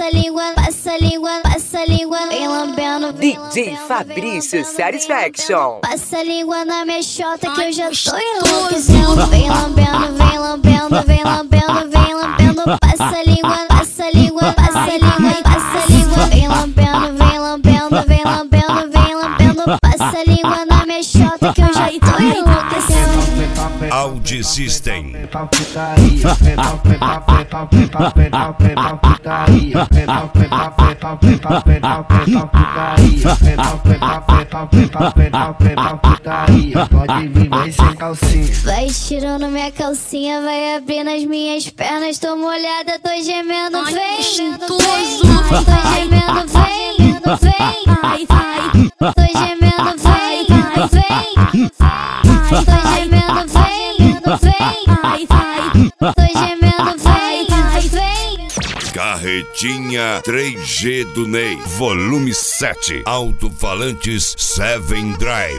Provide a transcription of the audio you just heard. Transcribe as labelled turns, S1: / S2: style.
S1: passa língua, passa língua, passa língua, vem lambendo,
S2: DJ Fabrício Satisfaction.
S1: passa língua na minha xota que eu já tô enlouquecendo. Vem lambendo, vem lambendo, vem lambendo, vem lambendo, passa língua, passa língua, passa língua, passa língua, vem lambendo, vem lambendo, vem lambendo, vem lambendo, passa língua na minha xota que eu já tô enlouquecendo.
S3: Audi System.
S4: Pode vir, vai sem calcinha.
S1: Vai tirando minha calcinha, vai abrindo as minhas pernas. Tô molhada, tô gemendo, vem,
S5: gostoso.
S1: tô gemendo, vem, vem, tô gemendo, vem, vem, tô gemendo, vem, vem, tô gemendo, vem, vem.
S3: Carretinha 3G do Ney. Volume 7. Alto-falantes 7 Drive.